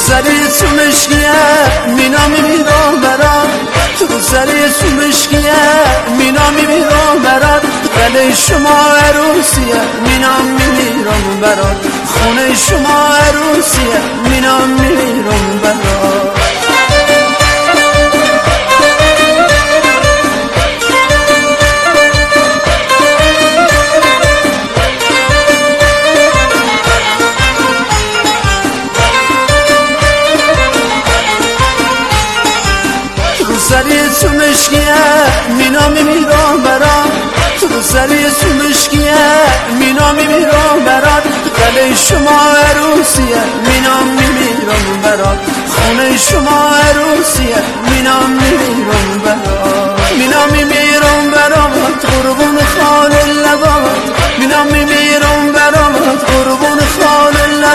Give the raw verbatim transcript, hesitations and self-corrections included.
سری تو مشکیه مینا میمیرم برات، تو سری تو مشکیه مینا میمیرم برات، گله شما عروسیه مینا میمیرم برات، خونه شما عروسیه مینا میمیرم برات. سری تو مشکیه مینا میمیرم برات، تو سری تو مشکیه مینا میمیرم برات، گله شما عروسیه مینا میمیرم برات، خونه شما عروسیه مینا میمیرم برات، مینا میمیرم برات قربون خال لبات، مینا میمیرم برات قربون خال لبات.